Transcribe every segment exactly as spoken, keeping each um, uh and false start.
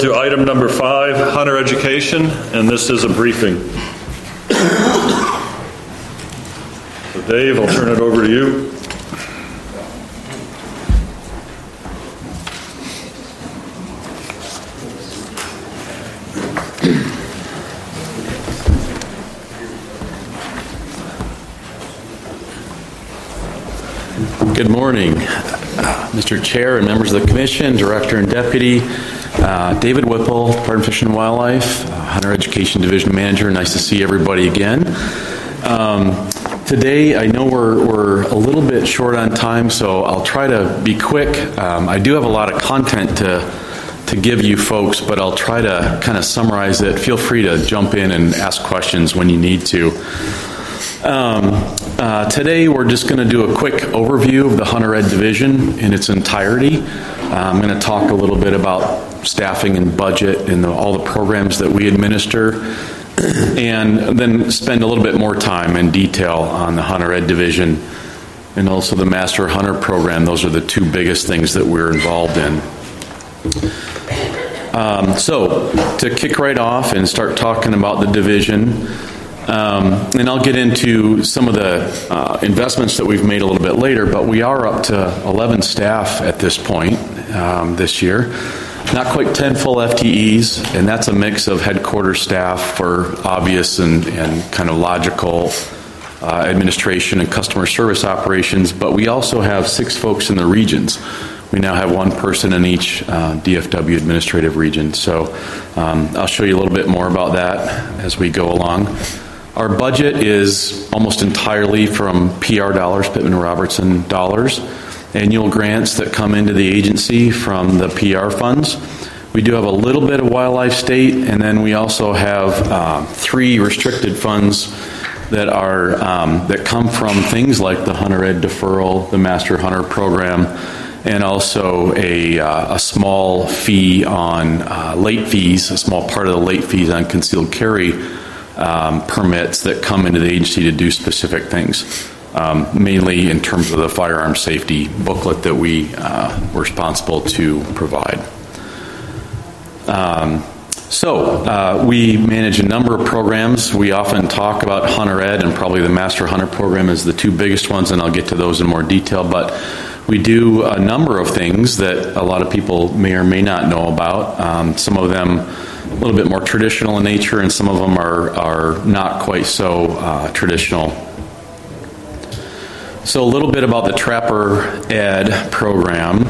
To item number five, Hunter Education, and this is a briefing. So Dave, I'll turn it over to you. Good morning, Mister Chair and members of the Commission, Director and Deputy. Uh, David Whipple, Department of Fish and Wildlife, uh, Hunter Education Division Manager. Nice to see everybody again. Um, today, I know we're, we're a little bit short on time, so I'll try to be quick. Um, I do have a lot of content to to give you folks, but I'll try to kind of summarize it. Feel free to jump in and ask questions when you need to. Um, uh, today, we're just going to do a quick overview of the Hunter Ed Division in its entirety. Uh, I'm going to talk a little bit about staffing and budget and the, all the programs that we administer, and then spend a little bit more time in detail on the Hunter Ed Division and also the Master Hunter program. Those are the two biggest things that we're involved in. Um, so, to kick right off and start talking about the division, um, and I'll get into some of the uh, investments that we've made a little bit later, but we are up to eleven staff at this point um, this year. Not quite ten full F T Es, and that's a mix of headquarters staff for obvious and, and kind of logical uh, administration and customer service operations, but we also have six folks in the regions. We now have one person in each uh, D F W administrative region. So um, I'll show you a little bit more about that as we go along. Our budget is almost entirely from P R dollars, Pittman Robertson dollars, annual grants that come into the agency from the P R funds. We do have a little bit of wildlife state, and then we also have uh, three restricted funds that are um, that come from things like the Hunter Ed deferral, the Master Hunter program, and also a, uh, a small fee on uh, late fees, a small part of the late fees on concealed carry um, permits that come into the agency to do specific things. Um, mainly in terms of the firearm safety booklet that we uh, were responsible to provide. Um, so, uh, we manage a number of programs. We often talk about Hunter Ed, and probably the Master Hunter program is the two biggest ones, and I'll get to those in more detail. But we do a number of things that a lot of people may or may not know about. Um, some of them a little bit more traditional in nature, and some of them are, are not quite so uh, traditional. So a little bit about the Trapper Ed program.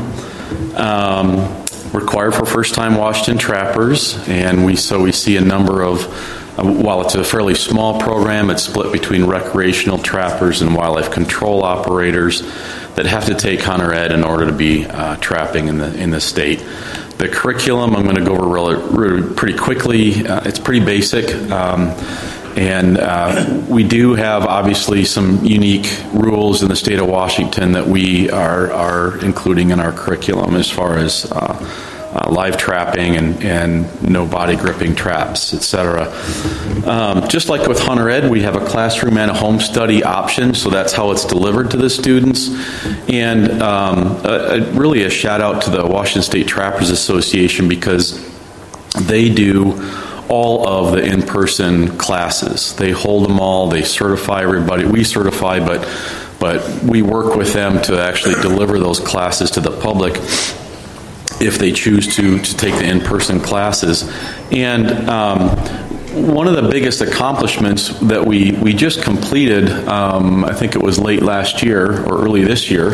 Um, required for first-time Washington trappers, and we so we see a number of, uh, while it's a fairly small program, it's split between recreational trappers and wildlife control operators that have to take Hunter Ed in order to be uh, trapping in the in the state. The curriculum, I'm going to go over really, really pretty quickly. Uh, it's pretty basic. Um, And uh, we do have, obviously, some unique rules in the state of Washington that we are, are including in our curriculum as far as uh, uh, live trapping and, and no body gripping traps, et cetera. Um, just like with Hunter Ed, we have a classroom and a home study option, so that's how it's delivered to the students. And um, a, a, really a shout out to the Washington State Trappers Association, because they do all of the in-person classes. They hold them all. They certify everybody. We certify, but but we work with them to actually deliver those classes to the public if they choose to to take the in-person classes. And um, one of the biggest accomplishments that we we just completed, um, I think it was late last year or early this year,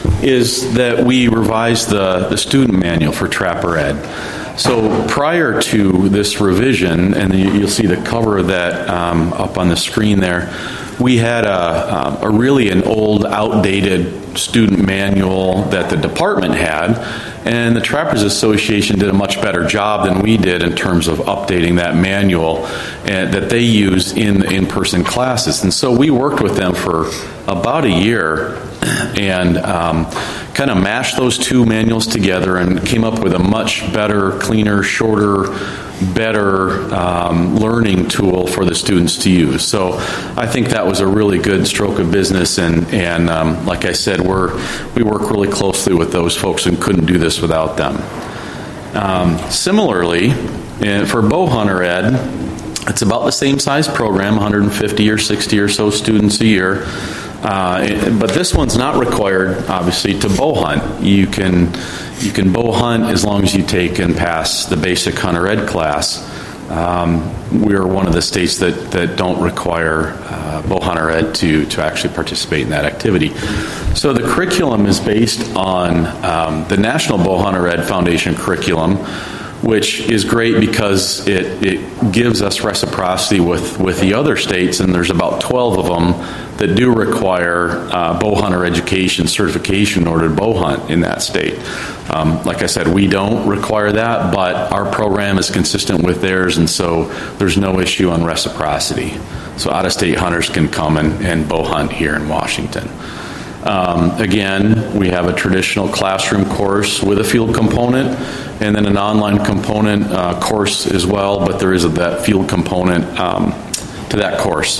is that we revised the the student manual for Trapper Ed. So prior to this revision, and you'll see the cover of that um, up on the screen there, we had a, a really an old, outdated student manual that the department had, and the Trappers Association did a much better job than we did in terms of updating that manual and, that they used in the in-person classes. And so we worked with them for about a year and um, kind of mashed those two manuals together and came up with a much better, cleaner, shorter, better um, learning tool for the students to use. So I think that was a really good stroke of business, and, and um, like I said, we're, we work really closely with those folks and couldn't do this without them. Um, similarly, uh, for bow hunter ed, it's about the same size program, one hundred fifty or sixty or so students a year. Uh, but this one's not required, obviously, to bow hunt. You can you can bow hunt as long as you take and pass the basic hunter ed class. Um, we are one of the states that, that don't require uh, bow hunter ed to, to actually participate in that activity. So the curriculum is based on um, the National Bow Hunter Ed Foundation curriculum, which is great because it, it gives us reciprocity with, with the other states, and there's about twelve of them that do require uh, bow hunter education certification in order to bow hunt in that state. Um, like I said, we don't require that, but our program is consistent with theirs, and so there's no issue on reciprocity. So out-of-state hunters can come and, and bow hunt here in Washington. Um, again, we have a traditional classroom course with a field component, and then an online component uh, course as well, but there is a, that field component um, to that course.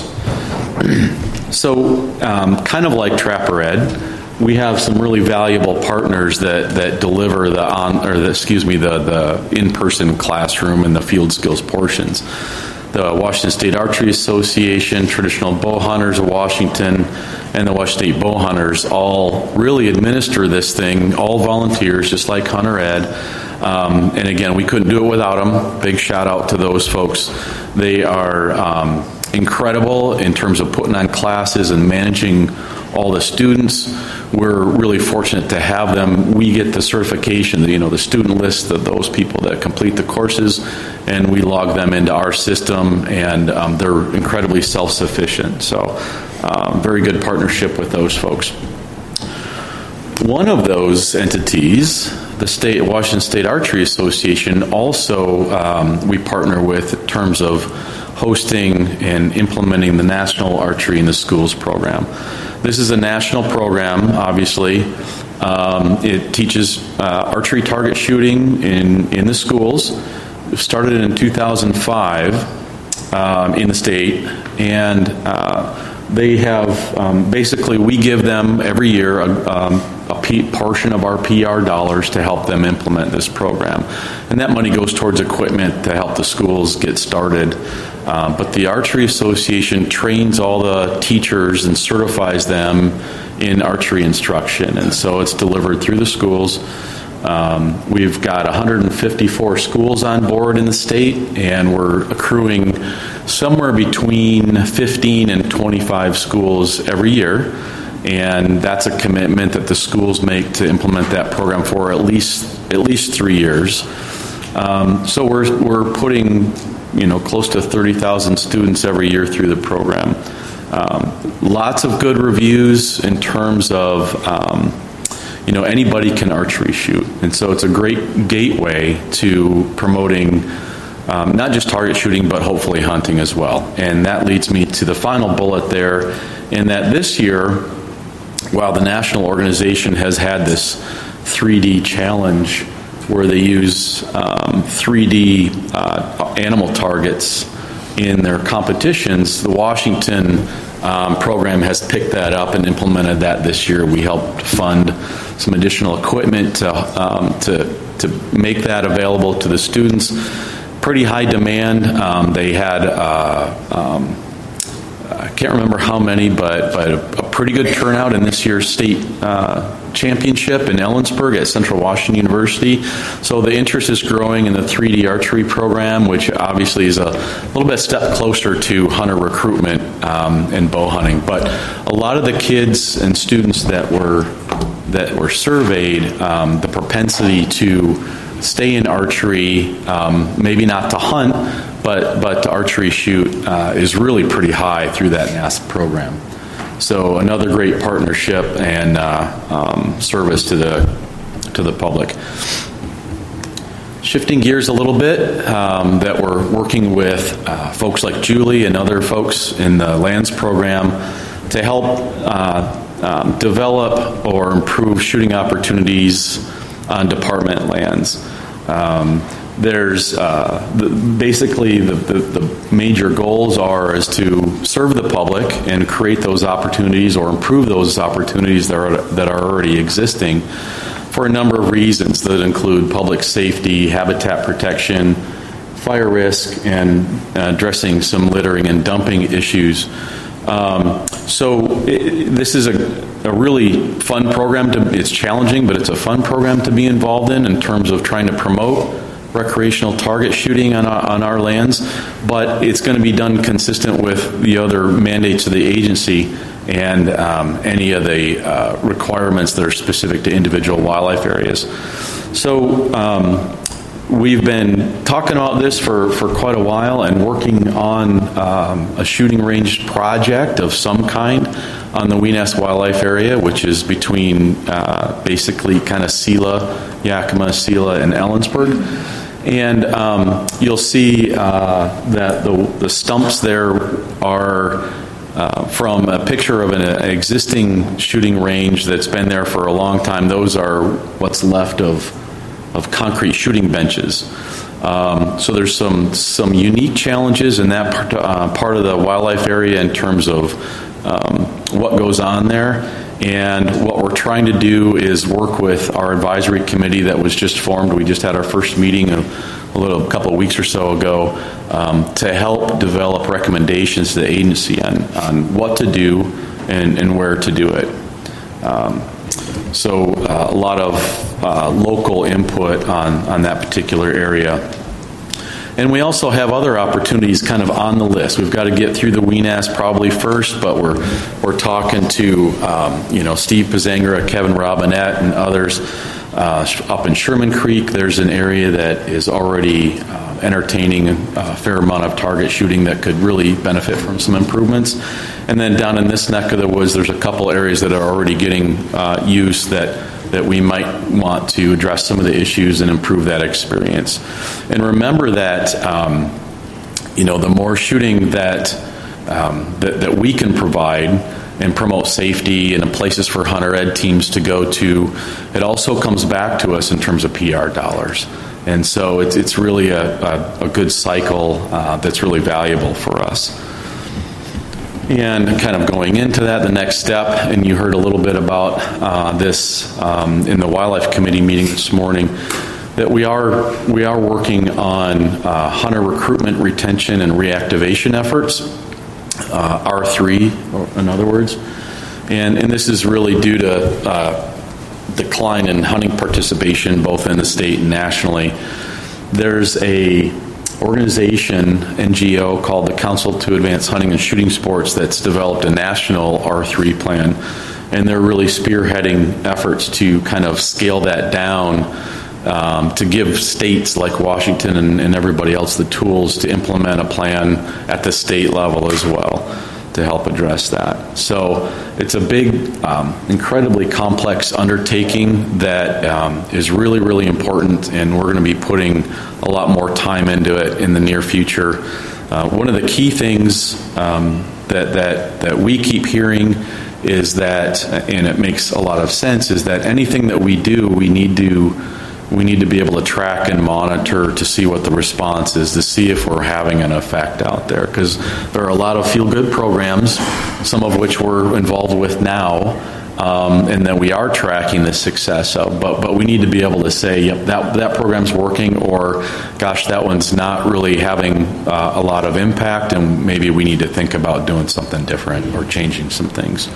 So, um, kind of like Trapper Ed, we have some really valuable partners that, that deliver the on or the, excuse me the the in-person classroom and the field skills portions. The Washington State Archery Association, Traditional Bow Hunters of Washington, and the Washington State Bow Hunters all really administer this thing, all volunteers, just like Hunter Ed. Um, and again, we couldn't do it without them. Big shout out to those folks. They are um, incredible in terms of putting on classes and managing all the students. We're really fortunate to have them. We get the certification, you know, the student list of those people that complete the courses, and we log them into our system, and um, they're incredibly self-sufficient. So um, very good partnership with those folks. One of those entities, the state Washington State Archery Association, also um, we partner with in terms of hosting and implementing the National Archery in the Schools program. This is a national program, obviously. Um, it teaches uh, archery target shooting in, in the schools. It started in two thousand five um, in the state, and uh, they have, um, basically, we give them every year a, um, a P- portion of our P R dollars to help them implement this program. And that money goes towards equipment to help the schools get started. Um, but the Archery Association trains all the teachers and certifies them in archery instruction. And so it's delivered through the schools. Um, we've got one hundred fifty-four schools on board in the state, and we're accruing somewhere between fifteen and twenty-five schools every year. And that's a commitment that the schools make to implement that program for at least at least three years. Um, so we're we're putting, you know, close to thirty thousand students every year through the program. Um, lots of good reviews in terms of, um, you know, anybody can archery shoot. And so it's a great gateway to promoting um, not just target shooting, but hopefully hunting as well. And that leads me to the final bullet there, in that this year, while the national organization has had this three D challenge where they use um, three D uh, animal targets in their competitions, the Washington um, program has picked that up and implemented that this year. We helped fund some additional equipment to, um, to, to make that available to the students. Pretty high demand. Um, they had, uh, um, I can't remember how many, but, but a, a pretty good turnout in this year's state uh, championship in Ellensburg at Central Washington University. So the interest is growing in the three D archery program, which obviously is a little bit step closer to hunter recruitment um, and bow hunting. But a lot of the kids and students that were that were surveyed, um, the propensity to stay in archery, um, maybe not to hunt, but but to archery shoot uh, is really pretty high through that N A S program. So another great partnership and uh, um, service to the to the public. Shifting gears a little bit, um, that we're working with uh, folks like Julie and other folks in the Lands program to help uh, um, develop or improve shooting opportunities on department lands. Um, There's uh, the, basically the, the, the major goals are is to serve the public and create those opportunities or improve those opportunities that are, that are already existing for a number of reasons that include public safety, habitat protection, fire risk, and uh, addressing some littering and dumping issues. Um, so it, this is a, a really fun program. To, it's challenging, but it's a fun program to be involved in in terms of trying to promote recreational target shooting on our, on our lands. But it's going to be done consistent with the other mandates of the agency and um, any of the uh, requirements that are specific to individual wildlife areas. So um, we've been talking about this for, for quite a while and working on um, a shooting range project of some kind on the Weenass Wildlife Area, which is between uh, basically kind of Selah, Yakima, Selah, and Ellensburg. And um, you'll see uh, that the, the stumps there are uh, from a picture of an, an existing shooting range that's been there for a long time. Those are what's left of of concrete shooting benches. Um, so there's some some unique challenges in that part, uh, part of the wildlife area in terms of um, what goes on there. And what we're trying to do is work with our advisory committee that was just formed. We just had our first meeting a, a little a couple of weeks or so ago um, to help develop recommendations to the agency on, on what to do and, and where to do it. Um, so uh, a lot of uh, local input on, on that particular area. And we also have other opportunities kind of on the list. We've got to get through the Weenass probably first, but we're we're talking to um, you know Steve Pizangra, Kevin Robinette, and others uh, up in Sherman Creek. There's an area that is already uh, entertaining a fair amount of target shooting that could really benefit from some improvements. And then down in this neck of the woods, there's a couple areas that are already getting uh, use that. that we might want to address some of the issues and improve that experience. And remember that, um, you know, the more shooting that, um, that that we can provide and promote safety and places for hunter ed teams to go to, it also comes back to us in terms of P R dollars. And so it's, it's really a, a, a good cycle uh, that's really valuable for us. And kind of going into that, the next step, and you heard a little bit about uh, this um, in the Wildlife Committee meeting this morning, that we are we are working on uh, hunter recruitment, retention, and reactivation efforts, uh, R three, in other words. And, and this is really due to uh, decline in hunting participation both in the state and nationally. There's a organization, N G O, called the Council to Advance Hunting and Shooting Sports that's developed a national R three plan, and they're really spearheading efforts to kind of scale that down um, to give states like Washington and, and everybody else the tools to implement a plan at the state level as well to help address that. So it's a big, um, incredibly complex undertaking that um, is really, really important, and we're going to be putting a lot more time into it in the near future. Uh, one of the key things um, that, that, that we keep hearing is that, and it makes a lot of sense, is that anything that we do, we need to we need to be able to track and monitor to see what the response is, to see if we're having an effect out there. Because there are a lot of feel-good programs, some of which we're involved with now, um, and that we are tracking the success of. But but we need to be able to say, yep, that, that program's working, or gosh, that one's not really having uh, a lot of impact, and maybe we need to think about doing something different or changing some things.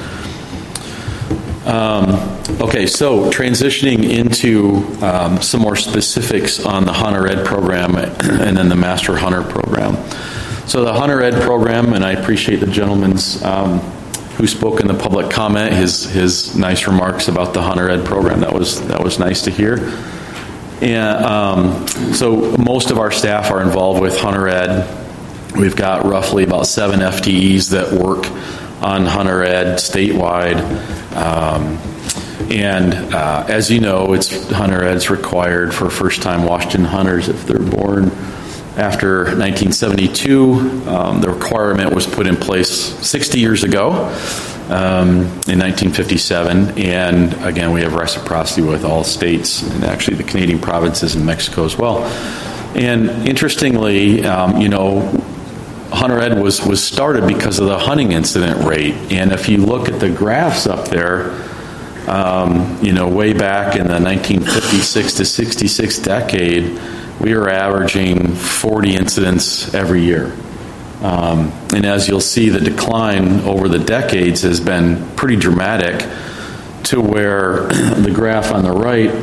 Um, okay, so transitioning into um, some more specifics on the Hunter Ed program and then the Master Hunter program. So the Hunter Ed program, and I appreciate the gentleman's um, who spoke in the public comment, his his nice remarks about the Hunter Ed program. That was that was nice to hear. And um, so most of our staff are involved with Hunter Ed. We've got roughly about seven F T Es that work on Hunter Ed statewide, um, and uh, as you know, it's Hunter Ed's required for first-time Washington hunters if they're born after nineteen seventy-two. Um, the requirement was put in place sixty years ago um, in nineteen fifty-seven, and again, we have reciprocity with all states and actually the Canadian provinces and Mexico as well. And interestingly, um, you know. Hunter Ed was, was started because of the hunting incident rate. And if you look at the graphs up there, Um, you know, way back in the nineteen fifty-six to sixty-six decade, we were averaging forty incidents every year. Um, and as you'll see, the decline over the decades has been pretty dramatic, to where the graph on the right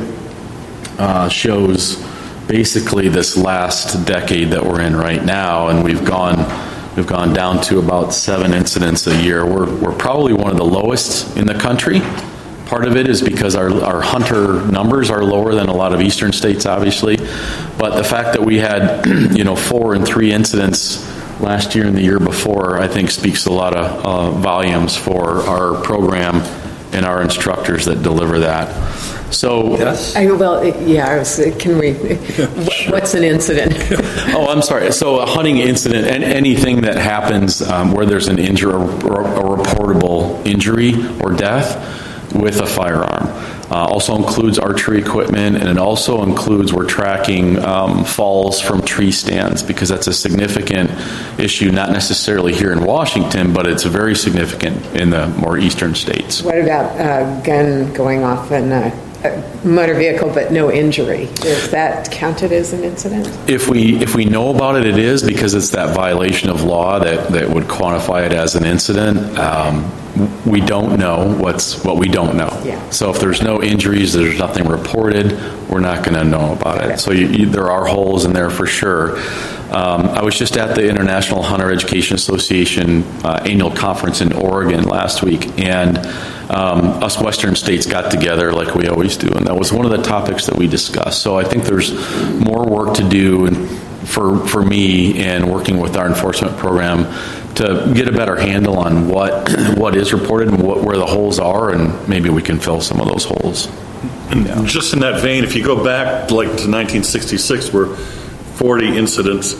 uh, shows basically this last decade that we're in right now, and we've gone we've gone down to about seven incidents a year. We're we're probably one of the lowest in the country. Part of it is because our, our hunter numbers are lower than a lot of eastern states, obviously. But the fact that we had, you know, four and three incidents last year and the year before, I think speaks a lot of uh, volumes for our program and our instructors that deliver that. So, Yes. I, well, yeah, I was, can we, Sure. what's an incident? oh, I'm sorry. So a hunting incident, and anything that happens um, where there's an injury, or a reportable injury or death with a firearm. Uh, also includes archery equipment, and it also includes, we're tracking um, falls from tree stands, because that's a significant issue, not necessarily here in Washington, but it's very significant in the more eastern states. What about a gun going off in a, a motor vehicle but no injury? Is that counted as an incident? If we if we know about it, it is, because it's that violation of law that, that would quantify it as an incident. Um, we don't know what's what we don't know. Yeah. So if there's no injuries, there's nothing reported, we're not going to know about Okay. it. So you, you, there are holes in there for sure. Um, I was just at the International Hunter Education Association uh, annual conference in Oregon last week, and um, us Western states got together like we always do, and that was one of the topics that we discussed. So I think there's more work to do for for me in working with our enforcement program to get a better handle on what what is reported and what where the holes are, and maybe we can fill some of those holes. And just in that vein, if you go back like to nineteen sixty-six, where forty incidents,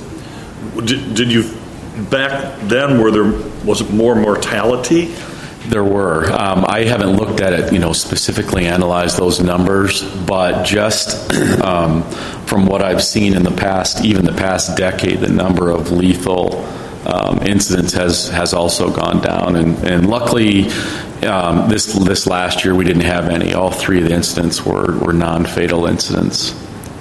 did, did you back then? Were there was it more mortality? There were. Um, I haven't looked at it, you know, specifically analyzed those numbers, but just um, from what I've seen in the past, even the past decade, the number of lethal um, incidents has has also gone down, and and luckily. Um, this this last year we didn't have any. All three of the incidents were, were non-fatal incidents.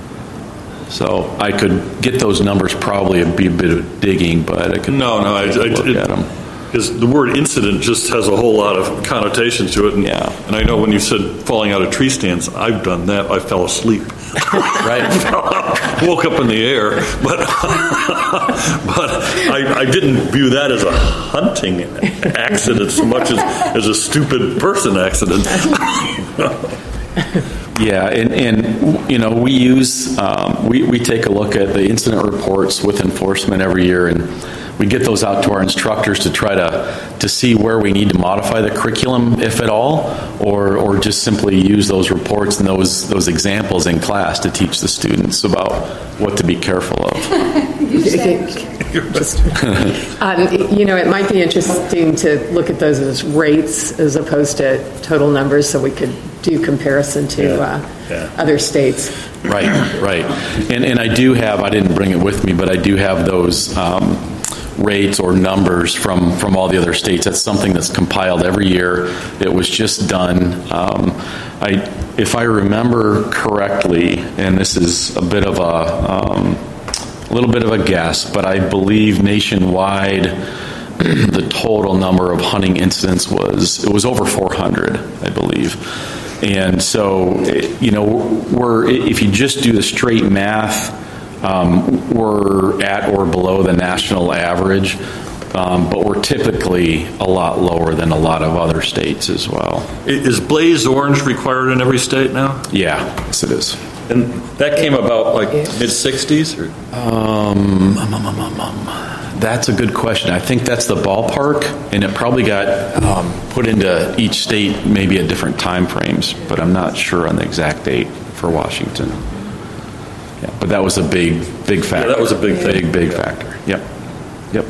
So I could get those numbers, probably be a bit of digging, but I could No, no, I, I look it, at them. Because the word incident just has a whole lot of connotations to it. And, Yeah. and I know when you said falling out of tree stands, I've done that. I fell asleep. Right. Woke up in the air, but but I, I didn't view that as a hunting accident so much as, as a stupid person accident. Yeah, and, and you know, we use, um, we, we take a look at the incident reports with enforcement every year, and we get those out to our instructors to try to, to see where we need to modify the curriculum, if at all, or, or just simply use those reports and those, those examples in class to teach the students about what to be careful of. um, you know, it might be interesting to look at those as rates as opposed to total numbers, so we could do comparison to Yeah. uh, Yeah. other states. Right, right. And and I do have, I didn't bring it with me, but I do have those um, rates or numbers from, from all the other states. That's something that's compiled every year. It was just done. Um, I, if I remember correctly, and this is a bit of a, um, a little bit of a guess, but I believe nationwide the total number of hunting incidents was, it was over four hundred, I believe. And so, you know, we're, if you just do the straight math, um, we're at or below the national average, um, but we're typically a lot lower than a lot of other states as well. Is Blaze Orange required in every state now? Yeah, yes it is. And that came about like mid-sixties? Or? Um, um, um, um, um, that's a good question. I think that's the ballpark, and it probably got um, put into each state maybe at different time frames, but I'm not sure on the exact date for Washington. Yeah, but that was a big, big factor. Yeah, that was a big thing. Big, big Yeah. factor. Yep. Yep.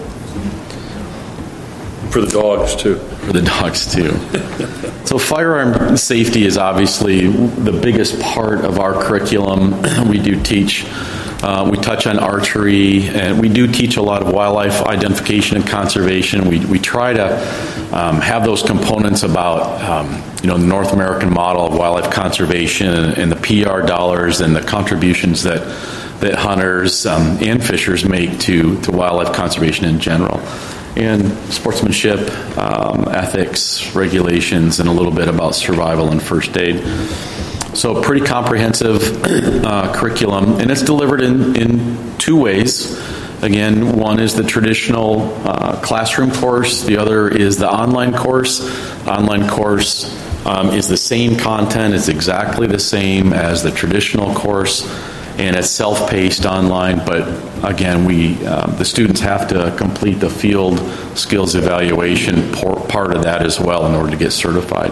For the dogs, too. For the dogs, too. So firearm safety is obviously the biggest part of our curriculum. We do teach Uh, we touch on archery, and we do teach a lot of wildlife identification and conservation. We we try to um, have those components about um, you know the North American model of wildlife conservation and, and the P R dollars and the contributions that that hunters um, and fishers make to to wildlife conservation in general, and sportsmanship, um, ethics, regulations, and a little bit about survival and first aid. So pretty comprehensive uh, curriculum, and it's delivered in, in two ways. Again, one is the traditional uh, classroom course. The other is the online course. Online course um, is the same content. It's exactly the same as the traditional course, and it's self-paced online. But again, we uh, the students have to complete the field skills evaluation part of that as well in order to get certified.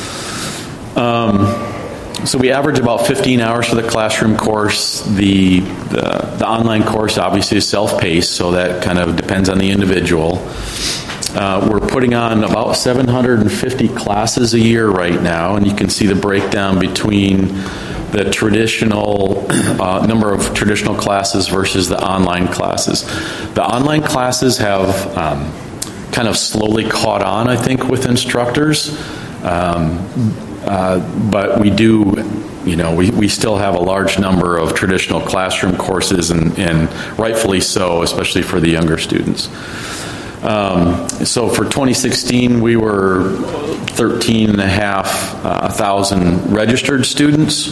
Um, So we average about fifteen hours for the classroom course. The, the the online course obviously is self-paced, so that kind of depends on the individual. Uh, we're putting on about seven hundred fifty classes a year right now, and you can see the breakdown between the traditional uh, number of traditional classes versus the online classes. The online classes have um, kind of slowly caught on, I think, with instructors. Um, Uh, but we do, you know, we, we still have a large number of traditional classroom courses, and, and rightfully so, especially for the younger students. Um, so for twenty sixteen, we were thirteen and a half uh, thousand registered students.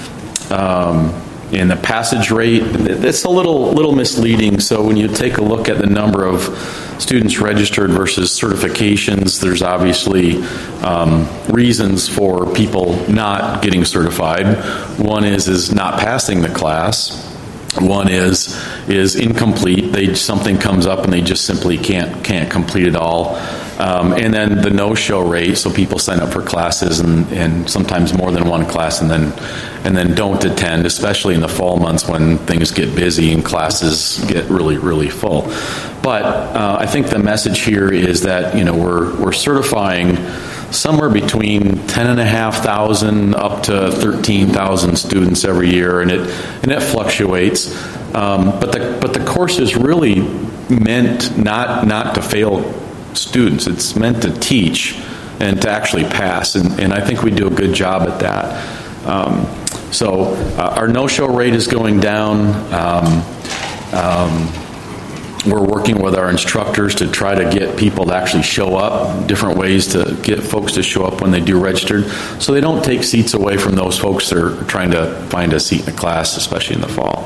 Um, and the passage rate, it's a little little misleading. So when you take a look at the number of students registered versus certifications, there's obviously um, reasons for people not getting certified. One is is not passing the class. One is is incomplete. They something comes up and they just simply can't can't complete it all. Um, and then the no-show rate, so people sign up for classes and, and sometimes more than one class and then and then don't attend, especially in the fall months when things get busy and classes get really, really full. But uh, I think the message here is that, you know, we're we're certifying somewhere between ten and a half thousand up to thirteen thousand students every year, and it and it fluctuates. Um, but the but the course is really meant not not to fail students. It's meant to teach and to actually pass, and, and I think we do a good job at that. Um, so uh, our no-show rate is going down. Um, um, we're working with our instructors to try to get people to actually show up, different ways to get folks to show up when they do registered, so they don't take seats away from those folks that are trying to find a seat in the class, especially in the fall.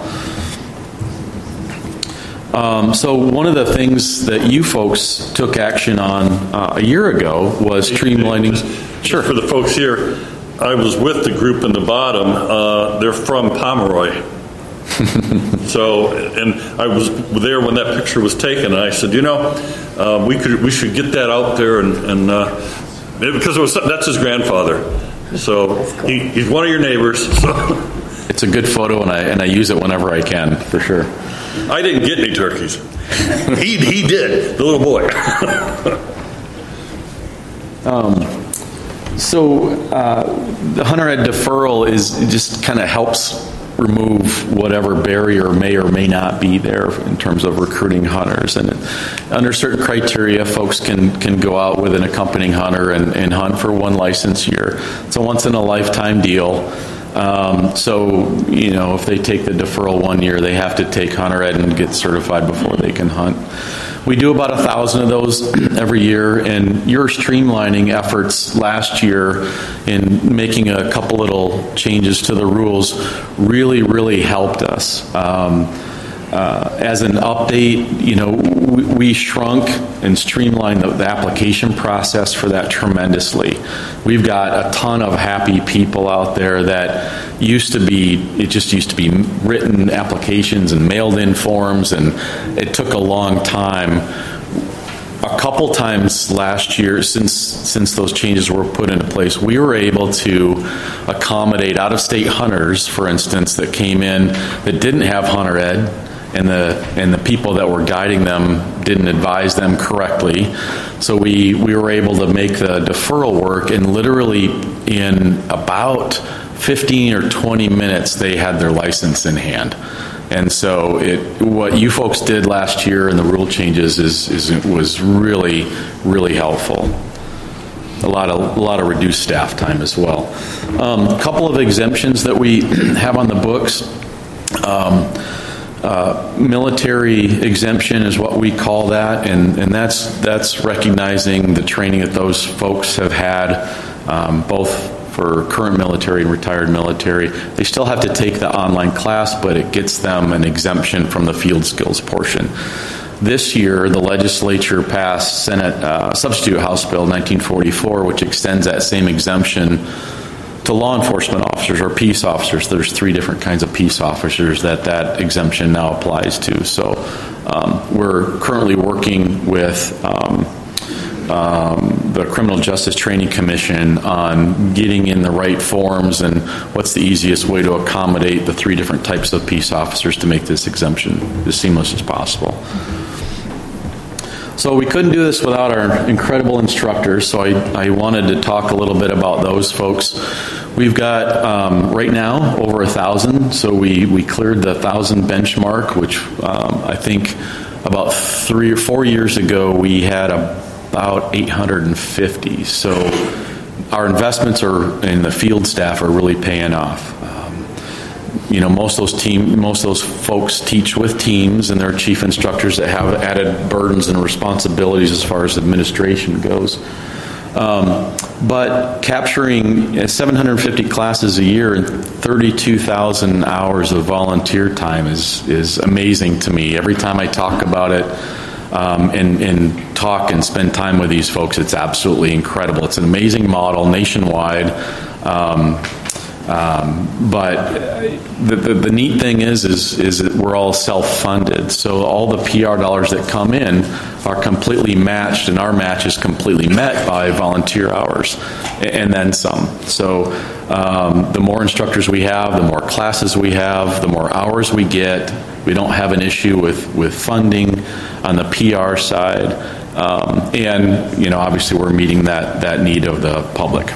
Um, so one of the things that you folks took action on uh, a year ago was streamlining. Just, sure. Just for the folks here, I was with the group in the bottom. Uh, they're from Pomeroy. So, and I was there when that picture was taken, and I said, you know, uh, we could, we should get that out there, and, and uh, because it was that's his grandfather. So he, he's one of your neighbors. So. It's a good photo, and I and I use it whenever I can, for sure. I didn't get any turkeys. he he did, the little boy. um, so uh, the Hunter Ed deferral is just kind of helps remove whatever barrier may or may not be there in terms of recruiting hunters. And under certain criteria, folks can can go out with an accompanying hunter and, and hunt for one license year. It's a once-in-a-lifetime deal. Um, so, you know, if they take the deferral one year, they have to take Hunter Ed and get certified before they can hunt. We do about a thousand of those every year, and your streamlining efforts last year in making a couple little changes to the rules really, really helped us. Um, Uh, as an update, you know, we, we shrunk and streamlined the, the application process for that tremendously. We've got a ton of happy people out there that used to be, it just used to be written applications and mailed in forms, and it took a long time. A couple times last year, since since those changes were put into place, we were able to accommodate out-of-state hunters, for instance, that came in that didn't have Hunter Ed, and the and the people that were guiding them didn't advise them correctly. So we, we were able to make the deferral work, and literally in about fifteen or twenty minutes, they had their license in hand. And so it, what you folks did last year and the rule changes is, is was really, really helpful. A lot of a lot of reduced staff time as well. Um, a couple of exemptions that we have on the books. Um, uh, military exemption is what we call that, and, and that's that's recognizing the training that those folks have had, um, both for current military and retired military. They still have to take the online class, but it gets them an exemption from the field skills portion. This year, the legislature passed Senate uh, Substitute House Bill nineteen forty-four, which extends that same exemption to law enforcement officers or peace officers. There's three different kinds of peace officers that that exemption now applies to. So um, we're currently working with um, um, the Criminal Justice Training Commission on getting in the right forms and what's the easiest way to accommodate the three different types of peace officers to make this exemption as seamless as possible. So we couldn't do this without our incredible instructors, so I, I wanted to talk a little bit about those folks. We've got, um, right now, over a thousand, so we, we cleared the thousand benchmark, which um, I think about three or four years ago we had about eight hundred fifty. So our investments are in the field staff are really paying off. You know, most of those team, most of those folks teach with teams, and they're chief instructors that have added burdens and responsibilities as far as administration goes. Um, but capturing seven hundred fifty classes a year and thirty-two thousand hours of volunteer time is is amazing to me. Every time I talk about it um, and, and talk and spend time with these folks, it's absolutely incredible. It's an amazing model nationwide. Um, Um, but the, the, the neat thing is, is, is that we're all self-funded. So all the P R dollars that come in are completely matched, and our match is completely met by volunteer hours, and then some. So um, the more instructors we have, the more classes we have, the more hours we get. We don't have an issue with, with funding on the P R side. Um, and, you know, obviously we're meeting that, that need of the public.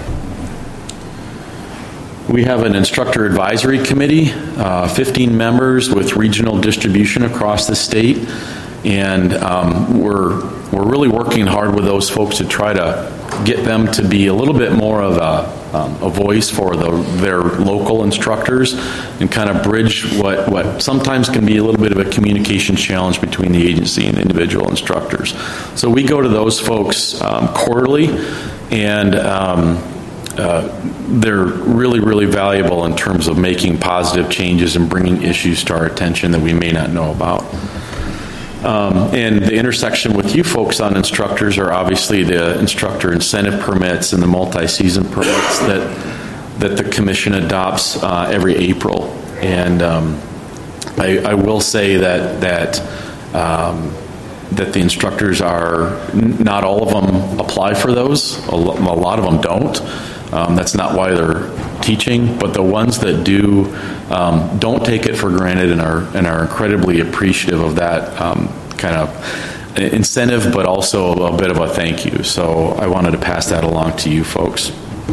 We have an instructor advisory committee, uh, fifteen members with regional distribution across the state, and um, we're we're really working hard with those folks to try to get them to be a little bit more of a, um, a voice for the, their local instructors, and kind of bridge what what sometimes can be a little bit of a communication challenge between the agency and individual instructors. So we go to those folks um, quarterly, and um, Uh, they're really, really valuable in terms of making positive changes and bringing issues to our attention that we may not know about. Um, and the intersection with you folks on instructors are obviously the instructor incentive permits and the multi-season permits that that the commission adopts uh, every April. And um, I, I will say that that um, that the instructors are, not all of them apply for those. A lot of them don't. Um, that's not why they're teaching, but the ones that do um, don't take it for granted and are and are incredibly appreciative of that um, kind of incentive, but also a bit of a thank you. So I wanted to pass that along to you folks.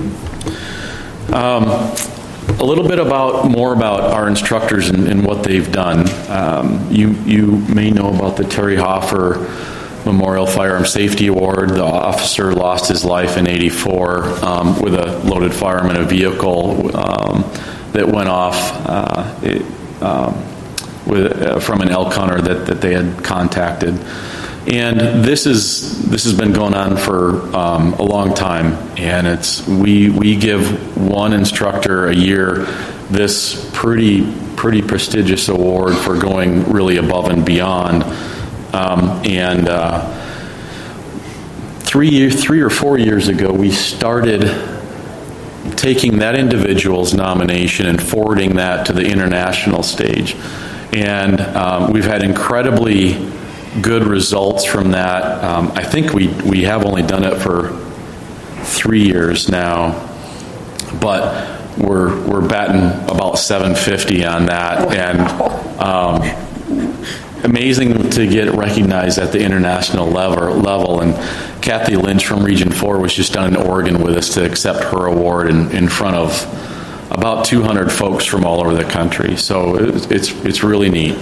Um, a little bit about more about our instructors and, and what they've done. Um, you you may know about the Terry Hoffer Memorial Firearm Safety Award. The officer lost his life in eighty-four um, with a loaded firearm in a vehicle um, that went off uh, it, um, with, uh, from an elk hunter that, that they had contacted. And this is this has been going on for um, a long time, and it's we we give one instructor a year this pretty pretty prestigious award for going really above and beyond. Um, and uh, three, year, three or four years ago, we started taking that individual's nomination and forwarding that to the international stage. And um, we've had incredibly good results from that. Um, I think we, we have only done it for three years now, but we're we're batting about seven fifty on that. And um, amazing to get recognized at the international level, level. And Kathy Lynch from Region four was just down in Oregon with us to accept her award in, in front of about two hundred folks from all over the country. So it, it's it's really neat.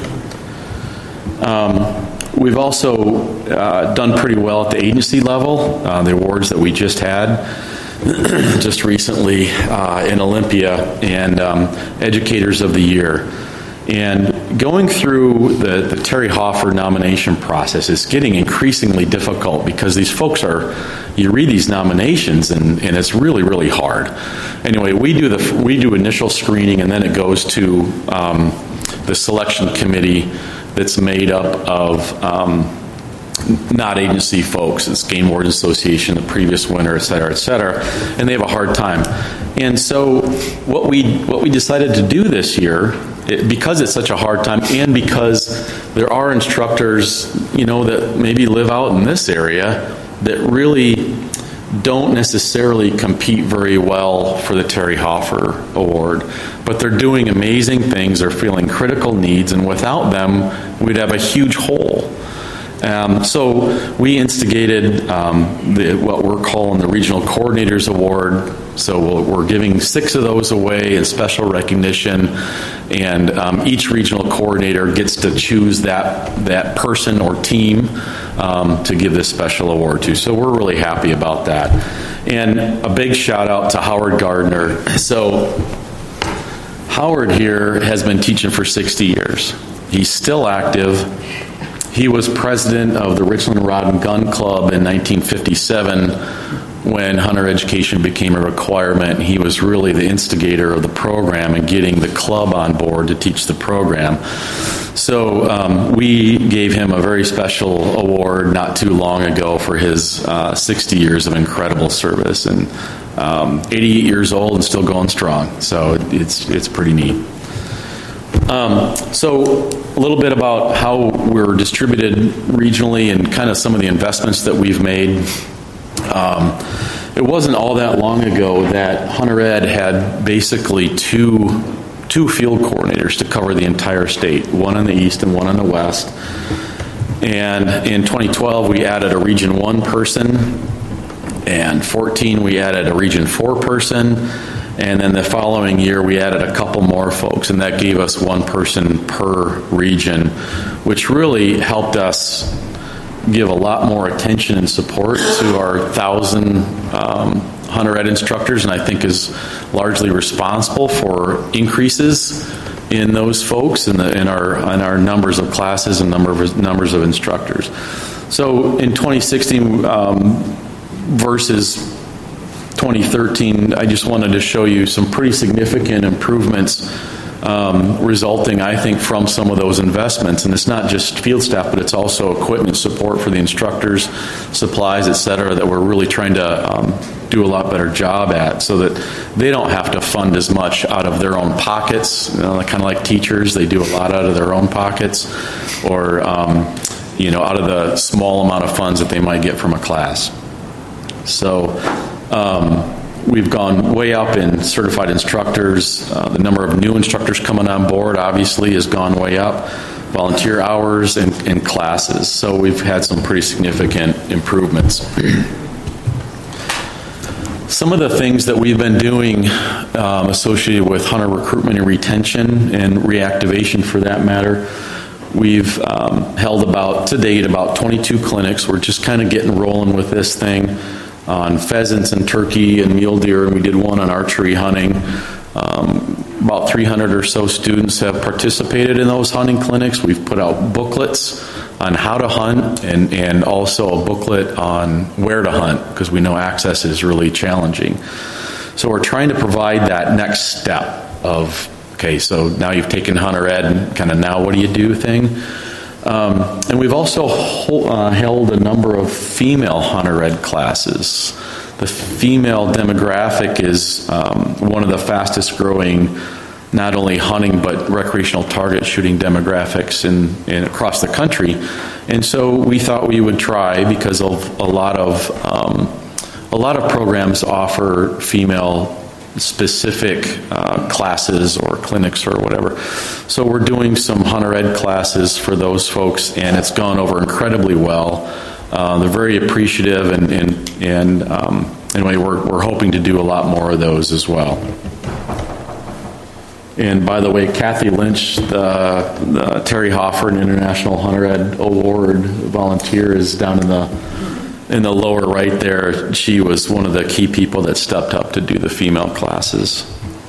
Um, we've also uh, done pretty well at the agency level. Uh, the awards that we just had just recently uh, in Olympia and um, Educators of the Year. And going through the, the Terry Hoffer nomination process is getting increasingly difficult because these folks are, you read these nominations and, and it's really, really hard. Anyway, we do the we do initial screening and then it goes to um, the selection committee that's made up of um, not agency folks. It's Game Wardens Association, the previous winner, et cetera, et cetera, and they have a hard time. And so what we what we decided to do this year, it, because it's such a hard time, and because there are instructors, you know, that maybe live out in this area that really don't necessarily compete very well for the Terry Hoffer Award, but they're doing amazing things, they're filling critical needs, and without them, we'd have a huge hole. Um, so we instigated um, the, what we're calling the Regional Coordinators Award. So we'll, we're giving six of those away in special recognition, and um, each regional coordinator gets to choose that that person or team um, to give this special award to. So we're really happy about that. And a big shout out to Howard Gardner. So Howard here has been teaching for sixty years. He's still active. He was president of the Richland Rod and Gun Club in nineteen fifty-seven when hunter education became a requirement. He was really the instigator of the program and getting the club on board to teach the program. So um, we gave him a very special award not too long ago for his uh, sixty years of incredible service, and um, eighty-eight years old and still going strong. So it's it's pretty neat. Um, so a little bit about how we're distributed regionally and kind of some of the investments that we've made. Um, it wasn't all that long ago that Hunter Ed had basically two two field coordinators to cover the entire state, one in the east and one in the west. And in twenty twelve, we added a Region one person, and fourteen, we added a Region four person. And then the following year, we added a couple more folks, and that gave us one person per region, which really helped us give a lot more attention and support to our thousand um, Hunter Ed instructors, and I think is largely responsible for increases in those folks in, the, in our in our numbers of classes and number of numbers of instructors. So in twenty sixteen um, versus twenty thirteen, I just wanted to show you some pretty significant improvements um, resulting, I think, from some of those investments. And it's not just field staff, but it's also equipment support for the instructors, supplies, et cetera, that we're really trying to um, do a lot better job at so that they don't have to fund as much out of their own pockets. You know, kind of like teachers, they do a lot out of their own pockets, or um, you know, out of the small amount of funds that they might get from a class. So Um, we've gone way up in certified instructors. Uh, the number of new instructors coming on board obviously has gone way up. Volunteer hours and, and classes. So we've had some pretty significant improvements. Some of the things that we've been doing um, associated with hunter recruitment and retention and reactivation for that matter, we've um, held about, to date, about twenty-two clinics. We're just kind of getting rolling with this thing on pheasants and turkey and mule deer, and we did one on archery hunting. Um, about three hundred or so students have participated in those hunting clinics. We've put out booklets on how to hunt and, and also a booklet on where to hunt, because we know access is really challenging. So we're trying to provide that next step of, okay, so now you've taken Hunter Ed and kind of now what do you do thing. Um, and we've also ho- uh, held a number of female Hunter Ed classes. The female demographic is um, one of the fastest growing, not only hunting but recreational target shooting demographics in, in across the country. And so we thought we would try, because of a lot of um, a lot of programs offer female specific uh, classes or clinics or whatever. So we're doing some Hunter Ed classes for those folks, and it's gone over incredibly well. Uh, they're very appreciative, and and, and um, anyway, we're we're hoping to do a lot more of those as well. And by the way, Kathy Lynch, the, the Terry Hofford International Hunter Ed Award volunteer, is down in the in the lower right there. She was one of the key people that stepped up to do the female classes.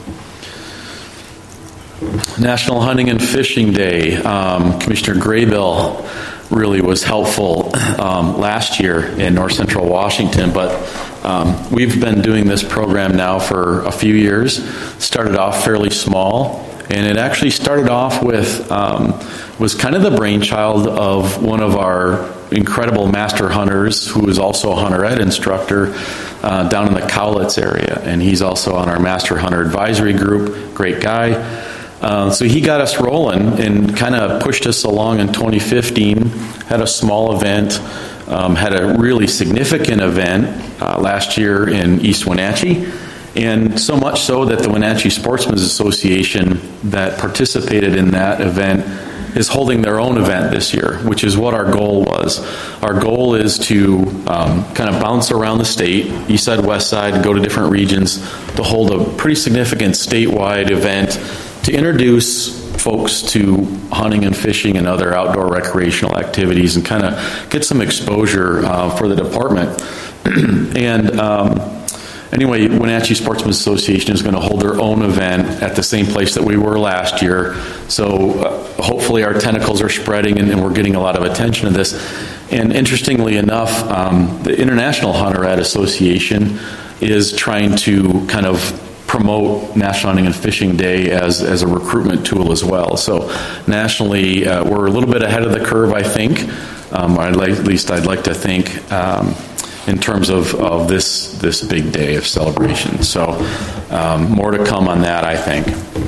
National Hunting and Fishing Day. Um, Commissioner Graybill really was helpful um, last year in North Central Washington, but um, we've been doing this program now for a few years. Started off fairly small, and it actually started off with, um, was kind of the brainchild of one of our incredible master hunters, who is also a hunter ed instructor uh, down in the Cowlitz area, and he's also on our Master Hunter Advisory Group. Great guy. Uh, so he got us rolling and kind of pushed us along in twenty fifteen, had a small event, um, had a really significant event uh, last year in East Wenatchee, and so much so that the Wenatchee Sportsmen's Association that participated in that event is holding their own event this year, which is what our goal was. Our goal is to um, kind of bounce around the state, east side, west side, go to different regions, to hold a pretty significant statewide event to introduce folks to hunting and fishing and other outdoor recreational activities and kind of get some exposure uh, for the department. and um, anyway, Wenatchee Sportsmen's Association is going to hold their own event at the same place that we were last year. So uh, hopefully our tentacles are spreading and, and we're getting a lot of attention to this. And interestingly enough, um, the International Hunter Ed Association is trying to kind of promote National Hunting and Fishing Day as, as a recruitment tool as well. So nationally, uh, we're a little bit ahead of the curve, I think. Um, or at least I'd like to think, um, in terms of, of this this big day of celebration. So um, more to come on that, I think.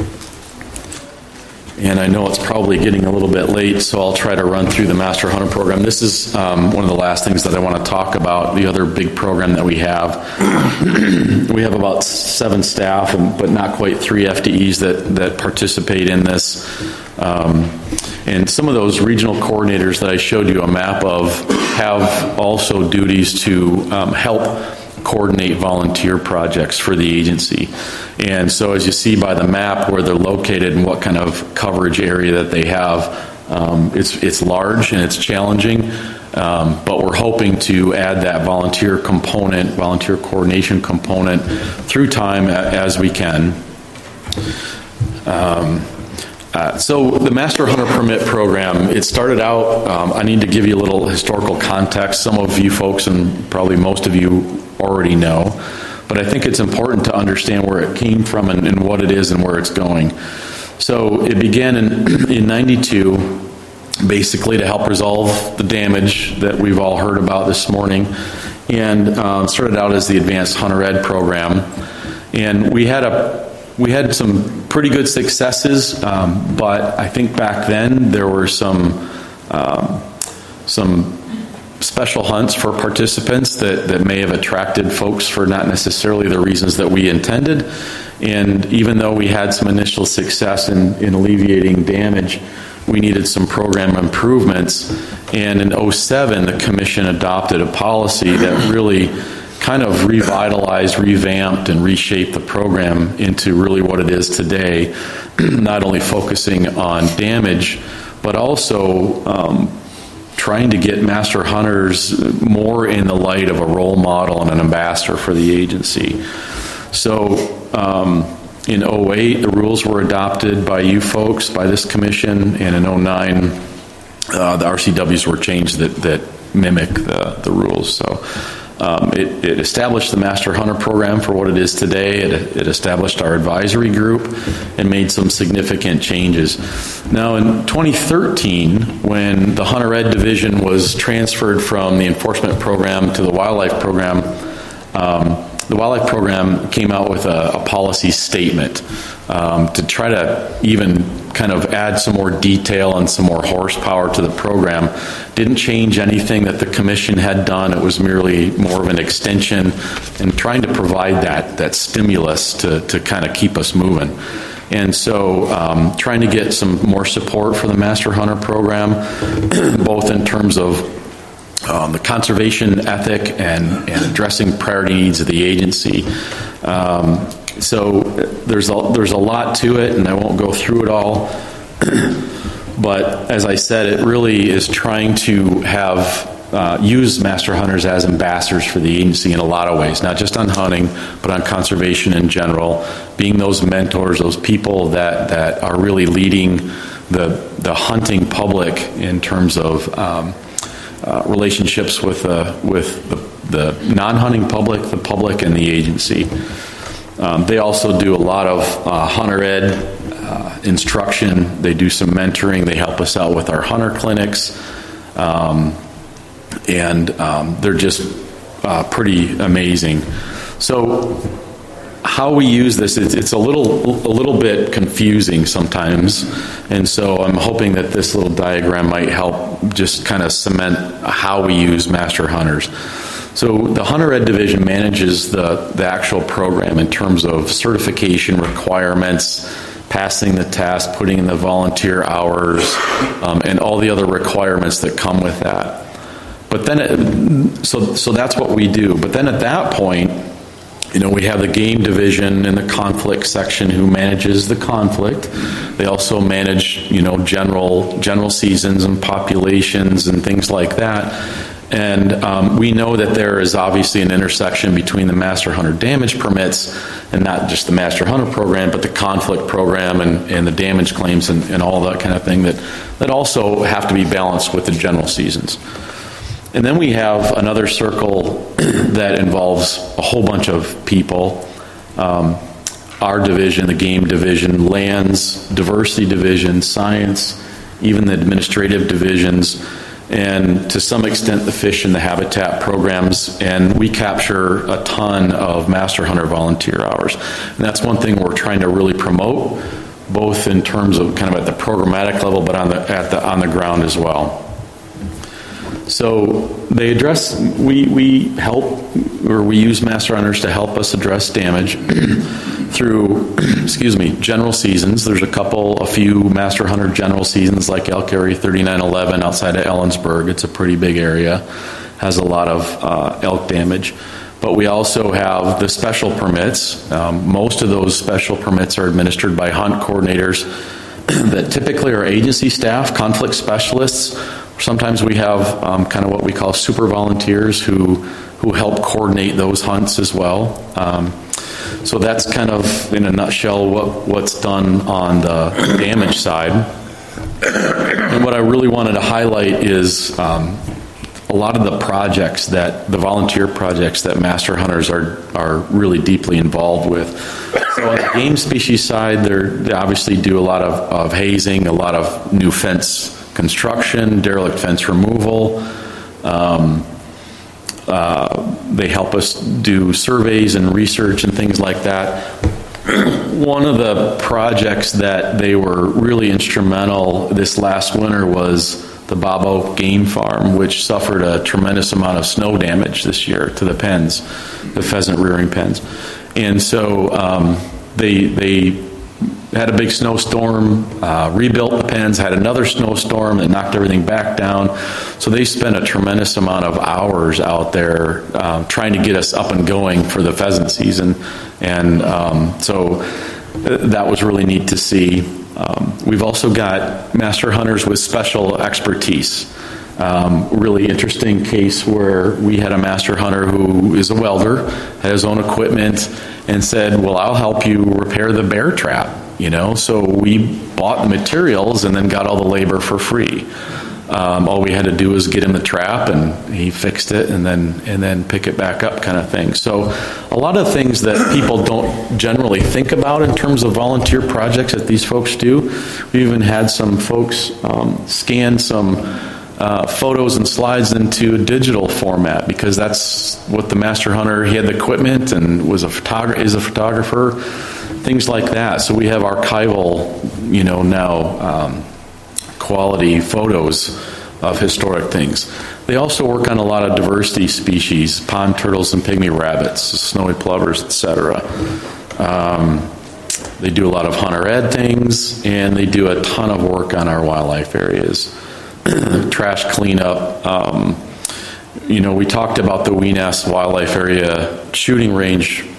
And I know it's probably getting a little bit late, so I'll try to run through the Master Hunter program. This is um, one of the last things that I want to talk about, the other big program that we have. We have about seven staff, and, but not quite three F T Es that, that participate in this. Um, and some of those regional coordinators that I showed you a map of have also duties to um, help coordinate volunteer projects for the agency. And so as you see by the map where they're located and what kind of coverage area that they have, um, it's it's large and it's challenging, um, but we're hoping to add that volunteer component, volunteer coordination component through time as we can. Um, Uh, so the Master Hunter Permit Program, it started out, um, I need to give you a little historical context. Some of you folks, and probably most of you, already know, but I think it's important to understand where it came from and, and what it is and where it's going. So it began in, in ninety-two, basically to help resolve the damage that we've all heard about this morning, and um, started out as the Advanced Hunter Ed Program. And we had a We had some pretty good successes, um, but I think back then there were some um, some special hunts for participants that, that may have attracted folks for not necessarily the reasons that we intended. And even though we had some initial success in, in alleviating damage, we needed some program improvements. And in oh seven, the Commission adopted a policy that really kind of revitalized, revamped, and reshaped the program into really what it is today, not only focusing on damage, but also um, trying to get master hunters more in the light of a role model and an ambassador for the agency. So um, in oh eight, the rules were adopted by you folks, by this commission, and in oh nine, uh, the R C Ws were changed that, that mimic the, the rules. So Um, it, it established the Master Hunter Program for what it is today. It, it established our advisory group and made some significant changes. Now, in twenty thirteen, when the Hunter Ed Division was transferred from the enforcement program to the wildlife program, um, the wildlife program came out with a, a policy statement um, to try to even kind of add some more detail and some more horsepower to the program. Didn't change anything that the commission had done. It was merely more of an extension and trying to provide that that stimulus to, to kind of keep us moving. And so um, trying to get some more support for the Master Hunter Program, both in terms of um, the conservation ethic and, and addressing priority needs of the agency. Um, so there's a, there's a lot to it, and I won't go through it all. But as I said, it really is trying to have uh, use master hunters as ambassadors for the agency in a lot of ways, not just on hunting, but on conservation in general, being those mentors, those people that, that are really leading the, the hunting public in terms of um, uh, relationships with, uh, with the, the non-hunting public, the public, and the agency. Um, they also do a lot of uh, hunter ed uh, instruction. They do some mentoring. They help us out with our hunter clinics. Um, and um, they're just uh, pretty amazing. So how we use this, it's, it's a little a little bit confusing sometimes. And so I'm hoping that this little diagram might help just kind of cement how we use master hunters. So the Hunter Ed Division manages the, the actual program in terms of certification requirements, passing the test, putting in the volunteer hours, um, and all the other requirements that come with that. But then, it, so so that's what we do. But then at that point, you know, we have the game division and the conflict section who manages the conflict. They also manage, you know, general general seasons and populations and things like that. And um, we know that there is obviously an intersection between the Master Hunter damage permits and not just the Master Hunter program, but the conflict program and, and the damage claims and, and all that kind of thing that, that also have to be balanced with the general seasons. And then we have another circle that involves a whole bunch of people. Um, our division, the game division, lands, diversity division, science, even the administrative divisions, and to some extent the fish and the habitat programs, and we capture a ton of master hunter volunteer hours. And that's one thing we're trying to really promote, both in terms of kind of at the programmatic level, but on the at the on the ground as well. So they address, we, we help, or we use master hunters to help us address damage through, excuse me, general seasons. There's a couple, a few master hunter general seasons like Elk Area thirty-nine eleven outside of Ellensburg. It's a pretty big area, has a lot of uh, elk damage. But we also have the special permits. Um, most of those special permits are administered by hunt coordinators that typically are agency staff, conflict specialists. Sometimes we have um, kind of what we call super volunteers who who help coordinate those hunts as well. Um, so that's kind of, in a nutshell, what, what's done on the damage side. And what I really wanted to highlight is um, a lot of the projects that, the volunteer projects that master hunters are, are really deeply involved with. So on the game species side, they're, they obviously do a lot of, of hazing, a lot of new fence construction, derelict fence removal. Um, uh, they help us do surveys and research and things like that. One of the projects that they were really instrumental this last winter was the Bob Oak Game Farm, which suffered a tremendous amount of snow damage this year to the pens, the pheasant rearing pens. And so um, they they had a big snowstorm, uh, rebuilt the pens, had another snowstorm that knocked everything back down. So they spent a tremendous amount of hours out there um, trying to get us up and going for the pheasant season. And um, so that was really neat to see. Um, we've also got master hunters with special expertise. Um, really interesting case where we had a master hunter who is a welder, had his own equipment, and said, well, I'll help you repair the bear trap. You know, so we bought the materials and then got all the labor for free. Um, all we had to do was get him the trap, and he fixed it, and then and then pick it back up, kind of thing. So, a lot of things that people don't generally think about in terms of volunteer projects that these folks do. We even had some folks um, scan some uh, photos and slides into a digital format, because that's what the master hunter, he had the equipment and was a photographer, is a photographer. Things like that. So we have archival, you know, now um, quality photos of historic things. They also work on a lot of diversity species, pond turtles and pygmy rabbits, snowy plovers, et cetera. Um, they do a lot of hunter ed things, and they do a ton of work on our wildlife areas. Trash cleanup. Um, you know, we talked about the Weenass Wildlife Area shooting range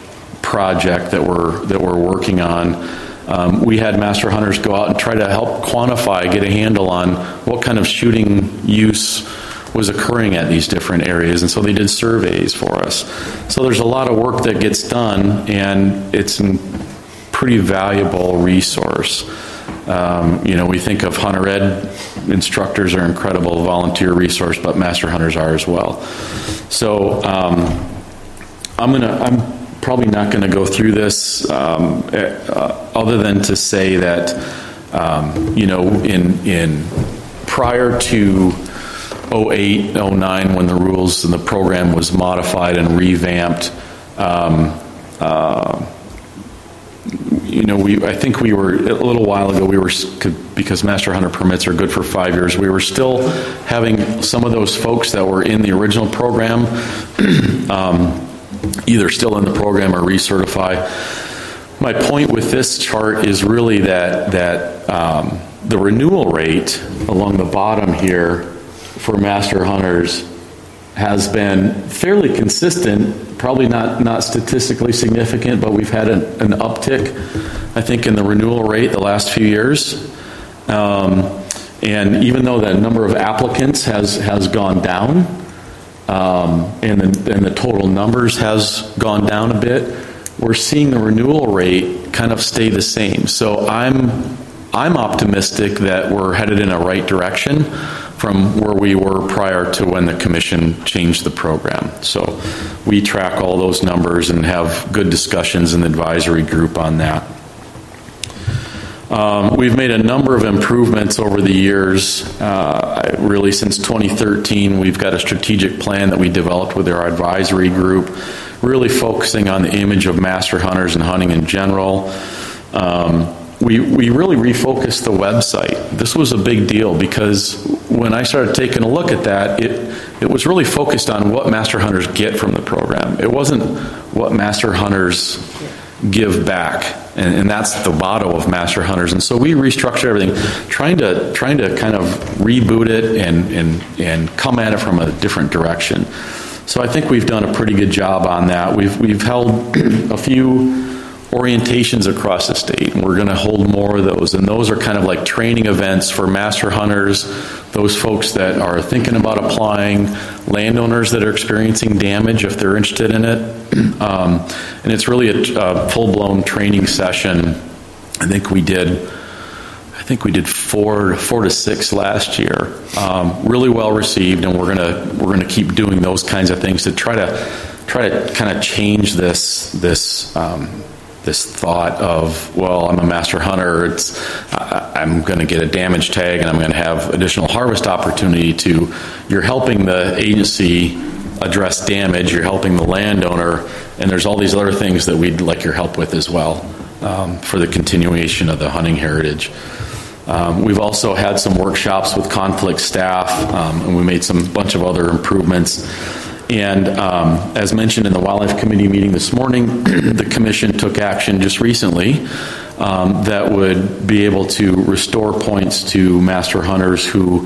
project that we're that we're working on. Um, we had Master Hunters go out and try to help quantify, get a handle on what kind of shooting use was occurring at these different areas, and so they did surveys for us. So there's a lot of work that gets done, and it's a pretty valuable resource. Um, you know, we think of Hunter Ed instructors are incredible volunteer resource, but Master Hunters are as well. So um, I'm gonna, I'm probably not going to go through this um, uh, other than to say that um, you know, in in prior to oh eight, oh nine, when the rules and the program was modified and revamped, um, uh, you know, we I think we were, a little while ago, we were, because Master Hunter permits are good for five years, we were still having some of those folks that were in the original program um, either still in the program or recertify. My point with this chart is really that, that um, the renewal rate along the bottom here for Master Hunters has been fairly consistent, probably not, not statistically significant, but we've had an, an uptick, I think, in the renewal rate the last few years. Um, and even though the number of applicants has, has gone down, um, and, the, and the total numbers has gone down a bit, we're seeing the renewal rate kind of stay the same. So I'm, I'm optimistic that we're headed in a right direction from where we were prior to when the commission changed the program. So we track all those numbers and have good discussions in the advisory group on that. Um, we've made a number of improvements over the years. Uh, really, since twenty thirteen, we've got a strategic plan that we developed with our advisory group, really focusing on the image of Master Hunters and hunting in general. Um, we, we really refocused the website. This was a big deal because when I started taking a look at that, it, it was really focused on what Master Hunters get from the program. It wasn't what Master Hunters give back, and, and that's the motto of Master Hunters. And so we restructured everything, trying to trying to kind of reboot it and and and come at it from a different direction. So I think we've done a pretty good job on that. We've we've held a few orientations across the state, and we're going to hold more of those. And those are kind of like training events for Master Hunters, those folks that are thinking about applying, landowners that are experiencing damage if they're interested in it. Um, and it's really a, a full-blown training session. I think we did, I think we did four, four to six last year. Um, really well received, and we're gonna we're gonna keep doing those kinds of things to try to try to kind of change this this. Um, this thought of, well, I'm a Master Hunter, it's, uh, I'm going to get a damage tag and I'm going to have additional harvest opportunity to, you're helping the agency address damage, you're helping the landowner, and there's all these other things that we'd like your help with as well um, for the continuation of the hunting heritage. Um, we've also had some workshops with conflict staff, um, and we made some bunch of other improvements. And um, as mentioned in the Wildlife Committee meeting this morning, the Commission took action just recently um, that would be able to restore points to Master Hunters who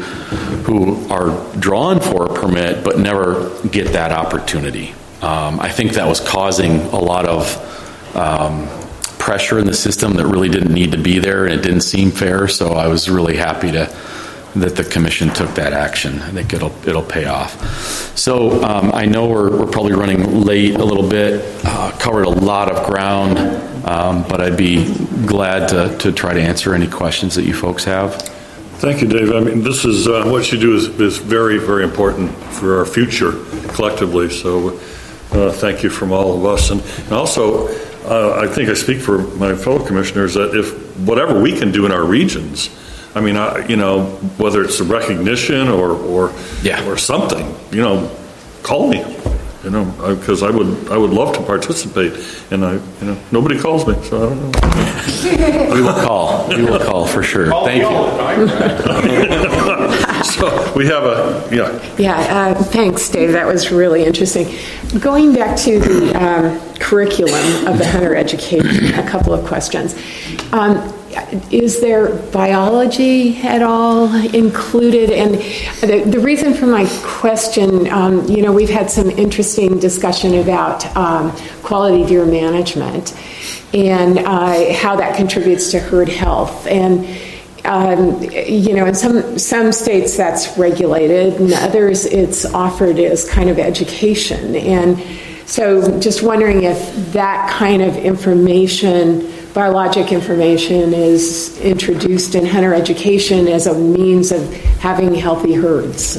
who are drawn for a permit but never get that opportunity. Um, I think that was causing a lot of um, pressure in the system that really didn't need to be there, and it didn't seem fair. So I was really happy to that the Commission took that action. I think it'll it'll pay off. So um, I know we're we're probably running late a little bit. Uh, covered a lot of ground, um, but I'd be glad to to try to answer any questions that you folks have. Thank you, Dave. I mean, this is uh, what you do is is very very important for our future collectively. So uh, thank you from all of us, and, and also uh, I think I speak for my fellow commissioners that if whatever we can do in our regions. I mean, I, you know, whether it's a recognition or or yeah. or something, you know, call me, you know, because I would I would love to participate, and I, you know, nobody calls me, so I don't know. We will call. We will call for sure. Call Thank you. So we have a yeah. Yeah. Uh, thanks, Dave. That was really interesting. Going back to the um, curriculum of the hunter education, a couple of questions. Um, is there biology at all included? And the, the reason for my question, um, you know, we've had some interesting discussion about um, quality deer management and uh, how that contributes to herd health. And Um, you know, in some some states that's regulated, in others it's offered as kind of education. And so just wondering if that kind of information, biologic information, is introduced in hunter education as a means of having healthy herds.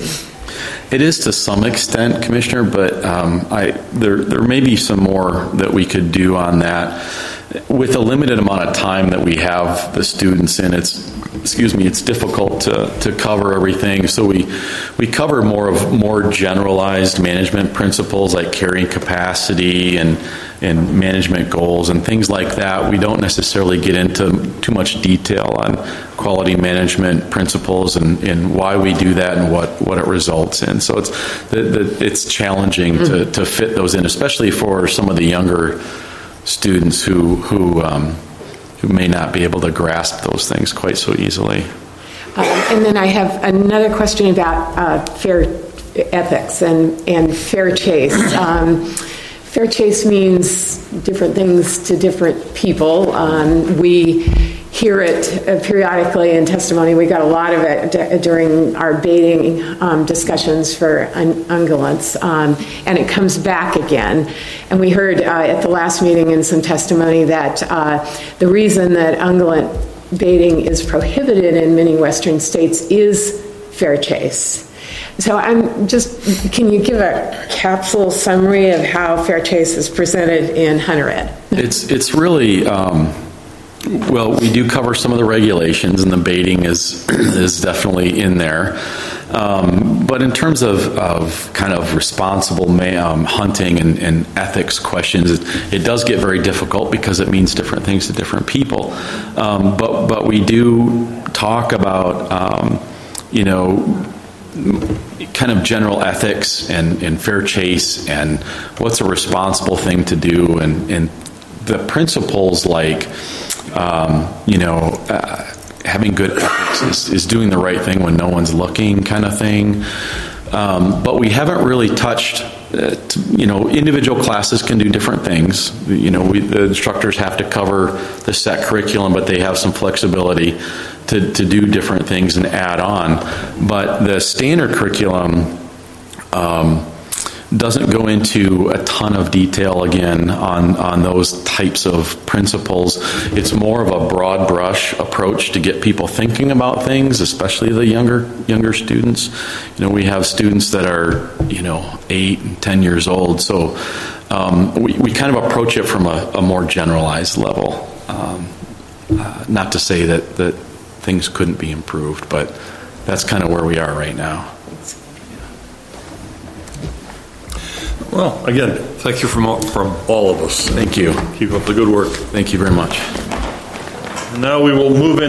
It is to some extent, Commissioner, but um, I there there may be some more that we could do on that. With a limited amount of time that we have the students in, it's excuse me, it's difficult to, to cover everything. So we we cover more of more generalized management principles like carrying capacity and and management goals and things like that. We don't necessarily get into too much detail on quality management principles and, and why we do that and what, what it results in. So it's the, the, it's challenging mm-hmm. to, to fit those in, especially for some of the younger students who who um, who may not be able to grasp those things quite so easily. Um, and then I have another question about uh, fair ethics and, and fair chase. Um, fair chase means different things to different people. Um, we hear it uh, periodically in testimony. We got a lot of it d- during our baiting um, discussions for un- ungulates, um, and it comes back again. And we heard uh, at the last meeting in some testimony that uh, the reason that ungulate baiting is prohibited in many Western states is fair chase. So I'm just, can you give a capsule summary of how fair chase is presented in Hunter Ed? It's it's really. Um, Well, we do cover some of the regulations, and the baiting is is definitely in there. Um, but in terms of, of kind of responsible ma- um, hunting and, and ethics questions, it, it does get very difficult because it means different things to different people. Um, but but we do talk about, um, you know, kind of general ethics and, and fair chase and what's a responsible thing to do, and, and the principles like, Um, you know, uh, having good ethics is, is doing the right thing when no one's looking, kind of thing. Um, but we haven't really touched, uh, t- you know, individual classes can do different things. You know, we, the instructors have to cover the set curriculum, but they have some flexibility to, to do different things and add on. But the standard curriculum, um, doesn't go into a ton of detail again on, on those types of principles. It's more of a broad brush approach to get people thinking about things, especially the younger younger students. You know, we have students that are, you know, eight and ten years old, so um, we, we kind of approach it from a, a more generalized level. Um, uh, not to say that, that things couldn't be improved, but that's kind of where we are right now. Well, again, thank you from all, from all of us. Thank you. Keep up the good work. Thank you very much. Now we will move in.